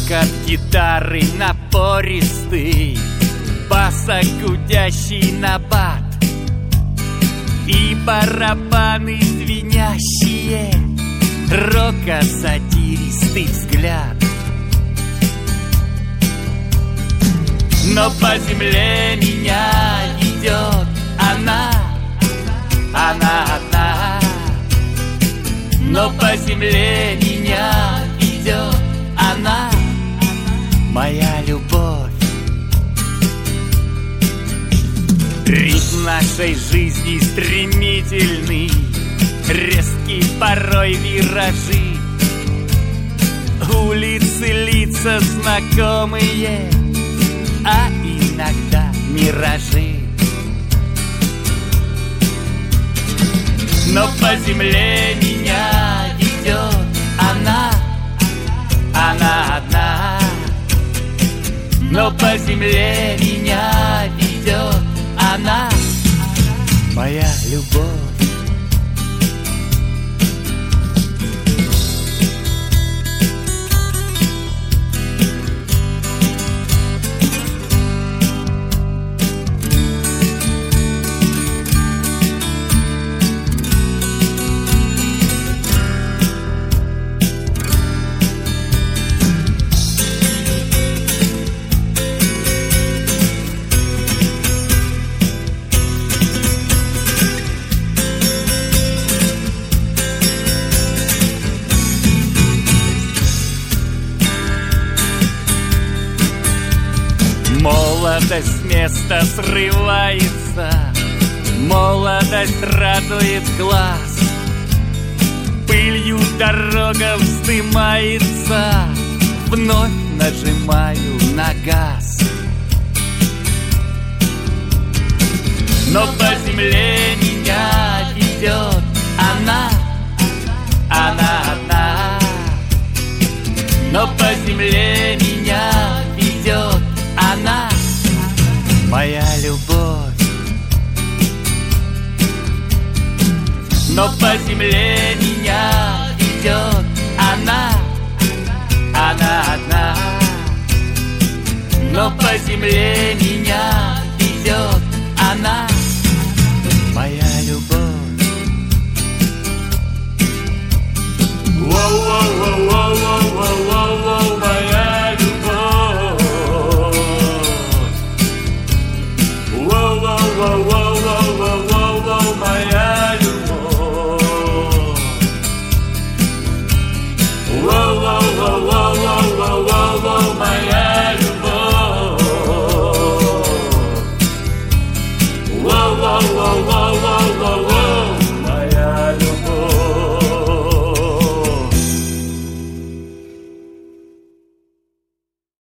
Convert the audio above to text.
Рокот гитары напористый, баса гудящий набат и барабаны звенящие, рока задиристый взгляд. Но по земле меня ведет она одна. Но по земле меня ведет она, моя любовь. Ритм нашей жизни стремительный, резкие порой виражи, улицы, лица знакомые, а иногда миражи. Но по земле меня ведет она одна. Но по земле меня ведет она, моя любовь. Молодость с места срывается, молодость радует глаз. Пылью дорога вздымается, вновь нажимаю на газ. Но по земле меня ведет она одна. Но по земле меня ведет она, моя любовь. Но по земле меня ведет она одна. Но по земле меня ведет она,